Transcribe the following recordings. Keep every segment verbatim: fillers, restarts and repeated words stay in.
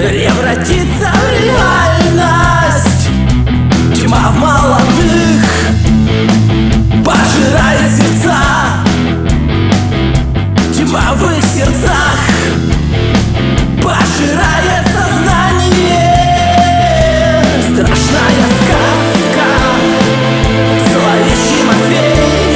превратится в реальность. Тьма в молодых пожирает сердца, тьма в их сердцах пожирает сознание. Страшная сказка, зловещий Матвей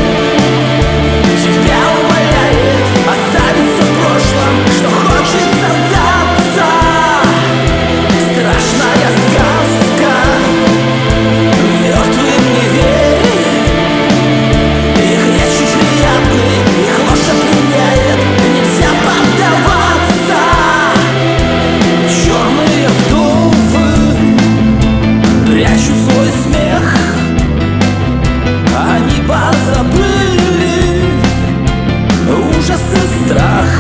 тебя умоляет оставить все в прошлом, что хочет создаться. Страшная сказка, мертвым не верь, их речи приятны, их ложь опьяняет, нельзя поддаваться. Черные вдовы прячут свой смех, они позабыли ужас и страх.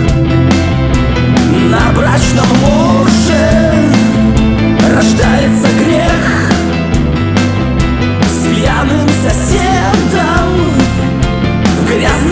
На брачном ложе рождается грех, с пьяным соседом в грязном